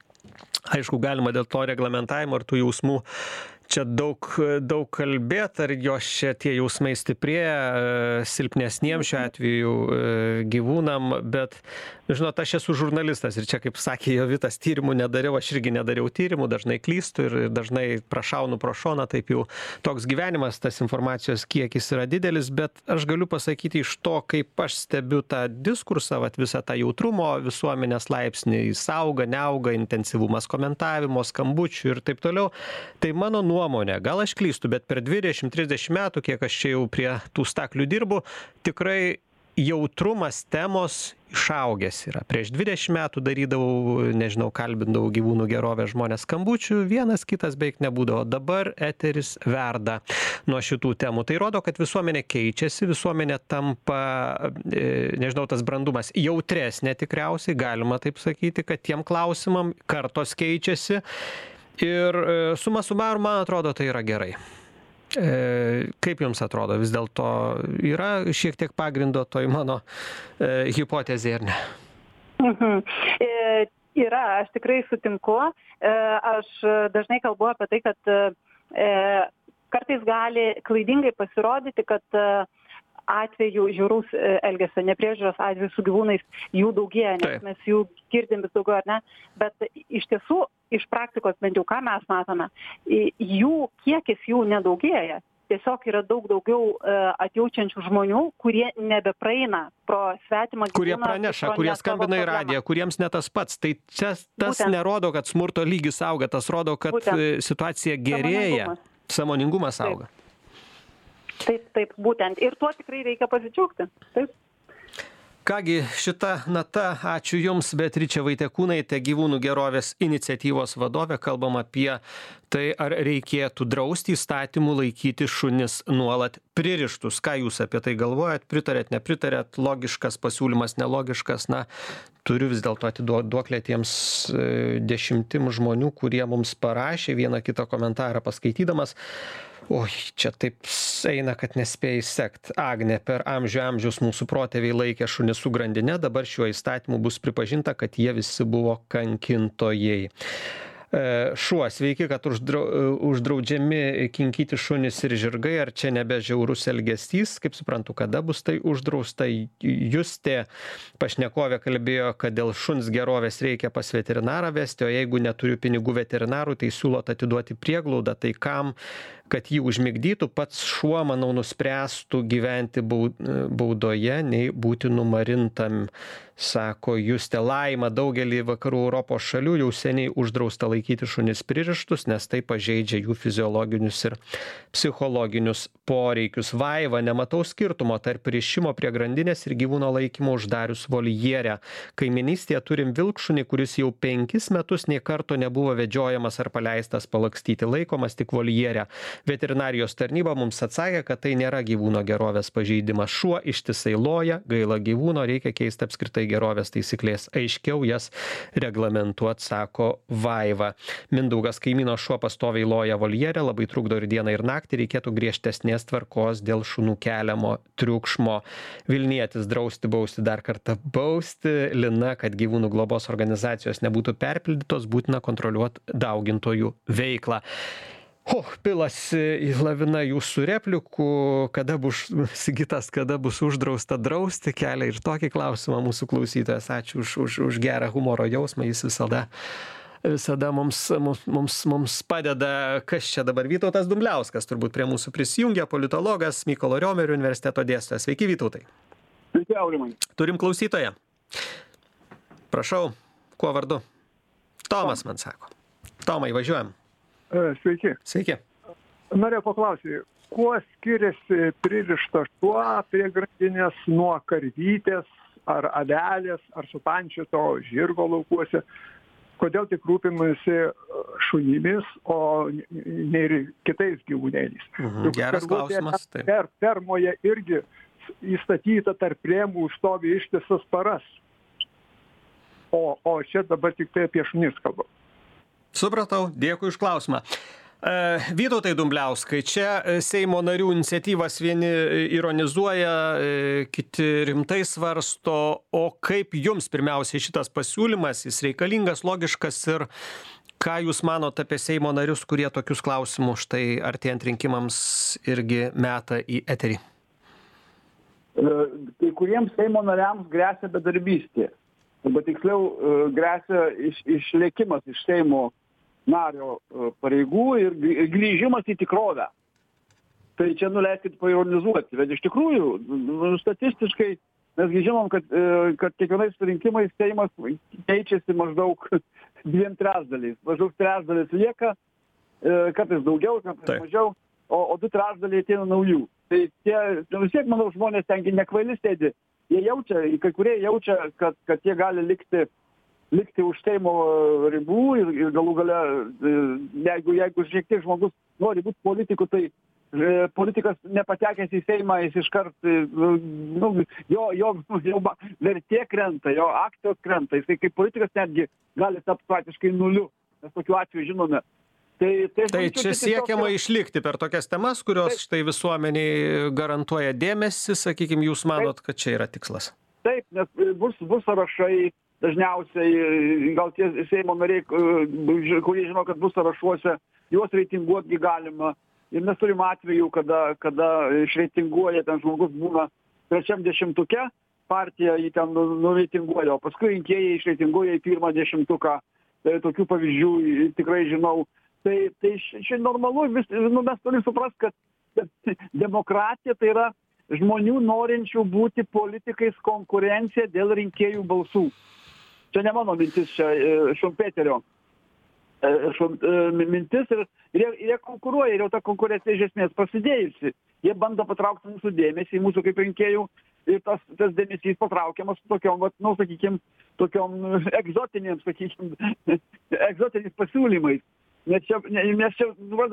aišku, galima dėl to reglamentavimo ir tų jausmų čia daug, daug kalbėt, ar jos čia tie jausmai stiprėja silpnesniem šiuo atveju gyvūnam, bet, žinot, aš esu žurnalistas ir čia, kaip sakė Jovitas, tyrimų nedariau, aš irgi nedariau tyrimų, dažnai klystu ir dažnai prašaunu pro šoną, taip jau toks gyvenimas, tas informacijos kiekis yra didelis, bet aš galiu pasakyti iš to, kaip aš stebiu tą diskursą, vat, visą tą jautrumo visuomenės laipsnį, jis auga, neauga, intensyvumas komentavimo, skambučių ir taip toliau, tai mano nuomonė, gal aš klystu, bet per dvidešimt trisdešimt metų, kiek aš čia jau prie tų staklių dirbu, tikrai jautrumas temos išaugęs yra. Prieš dvidešimt metų darydavau, nežinau, kalbindavau gyvūnų gerovę žmonės skambučių, vienas kitas beveik nebūdavo. Dabar eteris verda nuo šitų temų. Tai rodo, kad visuomenė keičiasi, visuomenė tampa, nežinau, tas brandumas jautresnė tikriausiai, galima taip sakyti, kad tiem klausimam kartos keičiasi. Ir suma sumarum, man atrodo, tai yra gerai. E, kaip jums atrodo, vis dėlto yra šiek tiek pagrindo toj mano e, hipotezė, ar ne? Mhm. E, yra, aš tikrai sutinku. E, aš dažnai kalbu apie tai, kad e, kartais gali klaidingai pasirodyti, kad e, atvejų žiauraus elgesio, nepriežiūros atvejų su gyvūnais jų daugėja, nes mes jų girdim vis daugiau, ar ne? Bet iš tiesų, iš praktikos, bent jau ką mes matome, jų kiekis jų nedaugėja. Tiesiog yra daug daugiau atjaučiančių žmonių, kurie nebepraeina pro svetimą gyvūną. Kurie praneša, kurie skambina į radiją, kuriems ne tas pats. Tai čia tas Būtent. nerodo, kad smurto lygis auga, tas rodo, kad Būtent. situacija gerėja, sąmoningumas, sąmoningumas auga. Taip. Taip, taip, būtent. Ir tuo tikrai reikia pasidžiaugti. Taip. Kągi, šita nata, ačiū Jums, Beatričė Vaitiekūnaitė, gyvūnų gerovės iniciatyvos vadovė. Kalbam apie tai, ar reikėtų drausti įstatymų laikyti šunis nuolat pririštus. Ką Jūs apie tai galvojat? Pritarėt, nepritarėt? Logiškas pasiūlymas, nelogiškas? Na, turiu vis dėlto atiduoklę tiems dešimtim žmonių, kurie mums parašė vieną kitą komentarą paskaitydamas. Oi, čia taip eina, kad nespėjai sekt. Agnė, per amžių amžius mūsų protėviai laikė šunis su grandine, dabar šiuo įstatymu bus pripažinta, kad jie visi buvo kankintojai. Šuo, sveiki, kad uždraudžiami kinkyti šunis ir žirgai, ar čia nebe žiaurus elgesys, kaip suprantu, kada bus tai uždrausta. Justė pašnekovė kalbėjo, kad dėl šuns gerovės reikia pas veterinarą vesti, o jeigu neturiu pinigų veterinarų, tai siūlot atiduoti prieglaudą, tai kam, kad jį užmigdytų, pats šuo, manau, nuspręstų gyventi baudoje, nei būti numarintam, sako Justė. Laima, daugelį vakarų Europos šalių jau seniai uždrausta laikyti šunis pririštus, nes tai pažeidžia jų fiziologinius ir psichologinius poreikius. Vaiva, nematau skirtumo tarp pririšimo prie grandinės ir gyvūno laikymo uždarius voljere. Kaiminystėje turim vilkšunį, kuris jau penkis metus nė karto nebuvo vedžiojamas ar paleistas palakstyti, laikomas tik voljere. Veterinarijos tarnyba mums atsakė, kad tai nėra gyvūno gerovės pažeidimas. Šuo ištisai loja, gaila gyvūno, reikia keisti apskritai gerovės taisyklės. Aiškiau jas reglamentuot, sako Vaiva. Mindaugas kaimyno šuo pastoviai loja voljere, labai trukdo ir dieną, ir naktį. Reikėtų griežtesnės tvarkos dėl šunų keliamo triukšmo. Vilnietis drausti, bausti, dar kartą bausti. Lina, kad gyvūnų globos organizacijos nebūtų perpildytos, būtina kontroliuoti daugintojų veiklą. O, pilasi lavina jūsų replikų, kada bus, Sigitas, kada bus uždrausta drausti, kelia ir tokį klausimą mūsų klausytojas. Ačiū už, už, už gerą humoro jausmą, jis visada, visada mums, mums, mums, mums padeda. Kas čia dabar? Vytautas Dumbliauskas turbūt prie mūsų prisijungia, politologas, Mykolo Riomerio universiteto dėstytojas. Sveiki, Vytautai. Sveiki, Aurimai. Turim klausytoją. Prašau, kuo vardu? Tomas man sako. Tomai, važiuojam. Sveiki. Sveiki. Norėjau paklausyti, kuo skiriasi pririštas šuo prie grandinės nuo karvytės ar avelės ar supančioto žirgo laukuose? Kodėl tik rūpimasi šunimis, o ne ir kitais gyvūnėliais? Mhm, geras klausimas. Taip. Per, fermoje irgi įstatyta tarp rėmų stovi ištisas paras. O, o čia dabar tik tai apie šunis kalba. Supratau, dėkui už klausimą. Vytautai Dumbliauskai, čia Seimo narių iniciatyvas vieni ironizuoja, kiti rimtai svarsto, o kaip jums pirmiausiai šitas pasiūlymas, jis reikalingas, logiškas ir ką jūs manot apie Seimo narius, kurie tokius klausimus štai artėjant rinkimams irgi meta į eterį? Kai kuriems Seimo nariams gresia bedarbystė. Arba tiksliau gresia iš, išlėkimas iš Seimo nario pareigų ir grįžimas į tikrovę. Tai čia nuleiskit paironizuoti, bet iš tikrųjų, statistiškai mes žinom, kad, kad kiekvienais rinkimais Seimas keičiasi maždaug dviem trečdaliais. Maždaug trečdalis lieka, kartais daugiau, kartais Taip. mažiau, o, o du trečdaliai ateina naujų. Tai tie, vis tiek, manau, žmonės tengi nekvaili sėdi. Jie jaučia, kai kurie jaučia, kad, kad jie gali likti, likti už Seimo ribų ir, ir galų gale, jeigu, jeigu šiek tiek žmogus nori būti politiku, tai e, politikas nepatekęs į Seimą, jis iškart, nu, jo, jo, jo vertė krenta, jo akcijos krenta, jis kaip politikas netgi gali tapti praktiškai nuliu, mes tokiu atveju žinome. Tai, tai, tai čia siekiama yra... išlikti per tokias temas, kurios taip. Štai visuomeniai garantuoja dėmesį, sakykime, jūs manot, taip. Kad čia yra tikslas? Taip, nes bus, bus sąrašai, dažniausiai gal tie Seimo nariai, kurie žino, kad bus sąrašuose, juos reitinguoti galima. Ir mes turim atvejų, kada, kada išreitinguoja, ten žmogus būna trečiam dešimtuke, partija jį ten nureitinguoja, o paskui rinkėjai išreitinguoja į pirmą dešimtuką. Tai tokių pavyzdžių tikrai žinau. Tai, tai čia normalu, vis, nu, mes turim suprast, kad, kad demokratija tai yra žmonių norinčių būti politikais konkurencija dėl rinkėjų balsų. Čia ne mano mintis, čia Šumpeterio šum, mintis ir, ir jie, jie konkuruoja ir jau ta konkurencija iš esmės prasidėjusi. Jie bando patraukti mūsų dėmesį, mūsų kaip rinkėjų ir tas, tas dėmesys patraukiamas tokiom, vat, nu, sakykim, tokiom egzotinėm, sakykim, egzotiniais pasiūlymais. Nes čia, nes čia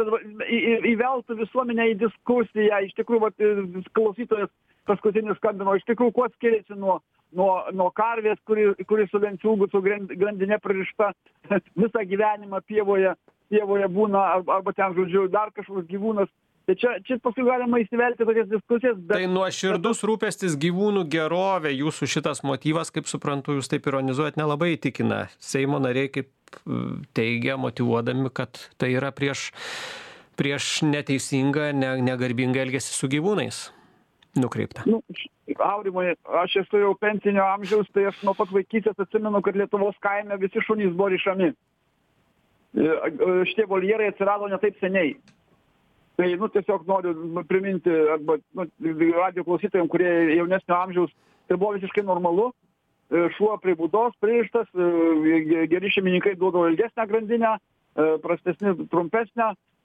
įveltų visuomenę į diskusiją, iš tikrųjų, vat, klausytojas paskutinis skambino, iš tikrųjų, kuo skiriasi nuo, nuo, nuo karvės, kuri, kuri su lenciūgu, su grandinė pririšta visą gyvenimą pievoje, pievoje būna, arba, arba ten, žodžiu, dar kažkoks gyvūnas. Tai čia, čia paskui galima įsivelti tokias diskusijas. Bet... Tai nuoširdus rūpestis gyvūnų gerovė, jūsų šitas motyvas, kaip suprantu, jūs taip ironizuojat, nelabai įtikina. Seimo nariai kaip teigia, motyvuodami, kad tai yra prieš, prieš neteisingą, ne, negarbingą elgesį su gyvūnais nukreipta. Nu, Aurimai, aš esu jau pensinio amžiaus, tai aš nuo pat vaikystės atsimenu, kad Lietuvos kaime visi šunys buvo rišami. Šitie voljerai atsirado ne taip seniai. Tai, nu, tiesiog noriu priminti, arba, nu, radio klausytojams, kurie jaunesnio amžiaus, tai buvo visiškai normalu. Šuo prie būdos pririštas, geri šeimininkai duodavo ilgesnę grandinę, prastesnį trumpesnę.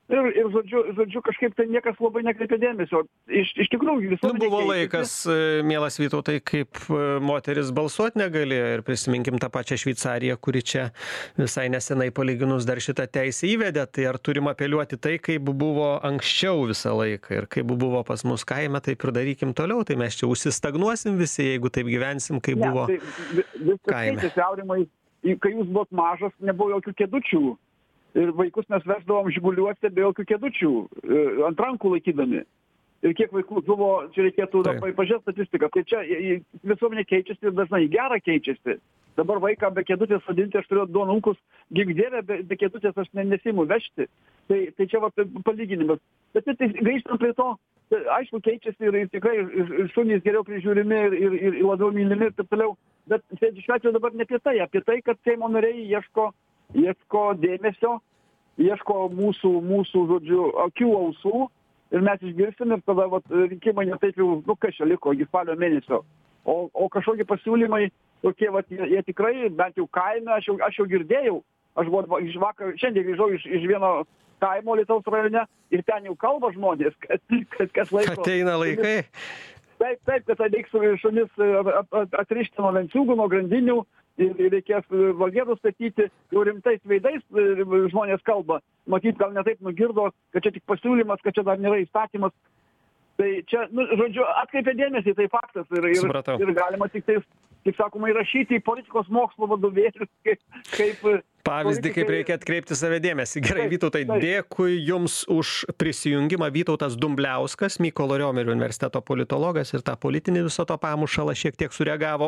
ir ir žodžiu žodžiu kažkaip tai niekas labai nekreipia dėmesio iš iš tikrųjų Nu, visuomenė buvo keičiasi. laikas, e, mielas Vytautai, kaip e, moteris balsuot negalėjo ir prisiminkim tą pačią Šveicariją, kuri čia visai nesenai palyginus dar šitą teisę įvedė. Tai ar turim apeliuoti tai, kaip buvo anksčiau visą laiką ir kaip buvo pas mus kaime, taip ir darykim toliau. Tai mes čia užsistagnuosim visi, jeigu taip gyvensim, kaip Ne, buvo tai vi- viskas kaime. keitėsi, Aurimai. I- Kai jūs buvot mažas, nebuvo jokių kėdučių. Ir vaikus mes veždavom žiguliuose be jokių kėdučių, e, ant rankų laikydami. Ir kiek vaikų žuvo, čia reikėtų Taip. labai pažiūrėti statistiką. Tai čia i- i- visuomenė keičiasi ir dažnai į gerą keičiasi. Dabar vaiką be kėdutės sodinti, aš turiu du anūkus, gink dieve, be, be kėdutės aš ne, nesiimu vežti. Tai, tai čia va palyginimas. Bet tai, tai grįžtant prie to, tai, aišku, keičiasi ir, ir tikrai ir, ir šunys geriau prižiūrimi ir, ir, ir labiau mylimi ir taip toliau. Bet šiuo atveju dabar ne apie tai, apie tai, kad Seimo nariai ieško, ieško dėmesio, ieško mūsų, mūsų, žodžiu, akių, ausų ir mes išgirsim ir tada vat, rinkimai netaip jau, nu kas čia liko, iki spalio mėnesio. O, o kažkokie pasiūlymai, tokie, vat, jie, jie tikrai, bent jau kaime, aš jau, aš jau girdėjau, aš buvau iš vakar, šiandien grįžau iš, iš vieno kaimo Lietuvos rajone ir ten jau kalba žmonės, kad, kad kas laiko. Ateina laikai. Taip, taip, kad reiks šunis at- at- atrišti nuo lenciūgų, nuo grandinių ir ir reikės voljerus statyti, jau rimtais veidais e, žmonės kalba. Matyt, gal ne taip nugirdo, kad čia tik pasiūlymas, kad čia dar nėra įstatymas. Tai čia, nu, žodžiu, atkreipia dėmesį, tai faktas. Ir, ir, Supratau. ir galima tik tais, kaip sakoma, įrašyti į politikos mokslo vadovėlius, kaip, kaip Pavyzdį, kaip politikai- reikia atkreipti save dėmesį. Gerai, Taip, Vytautai, taip. dėkui Jums už prisijungimą. Vytautas Dumbliauskas, Mykolo Riomerio universiteto politologas ir tą politinį viso to pamušalą šiek tiek sureagavo.